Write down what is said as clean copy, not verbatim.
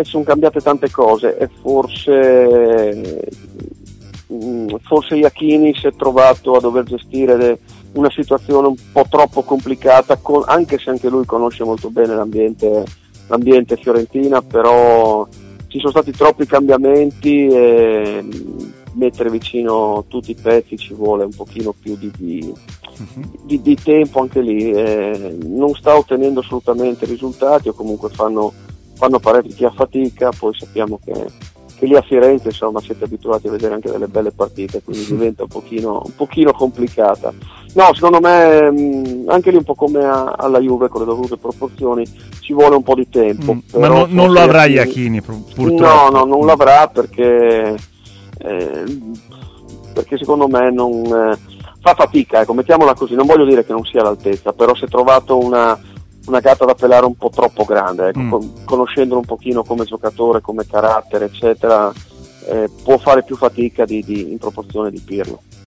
sono cambiate tante cose e forse Iachini si è trovato a dover gestire una situazione un po' troppo complicata, anche se anche lui conosce molto bene l'ambiente fiorentina, però ci sono stati troppi cambiamenti e mettere vicino tutti i pezzi ci vuole un pochino più di tempo anche lì. Non sta ottenendo assolutamente risultati, o comunque fanno parecchia fatica. Poi sappiamo che lì a Firenze, insomma, siete abituati a vedere anche delle belle partite, quindi diventa un pochino complicata. No, secondo me anche lì un po' come alla Juve, con le dovute proporzioni, ci vuole un po' di tempo. Ma non lo avrà Iachini, purtroppo. No, non l'avrà perché secondo me non fa fatica, ecco, mettiamola così. Non voglio dire che non sia all'altezza, però si è trovato una gatta da pelare un po' troppo grande, ecco. Conoscendolo un pochino come giocatore, come carattere, eccetera, può fare più fatica in proporzione di Pirlo.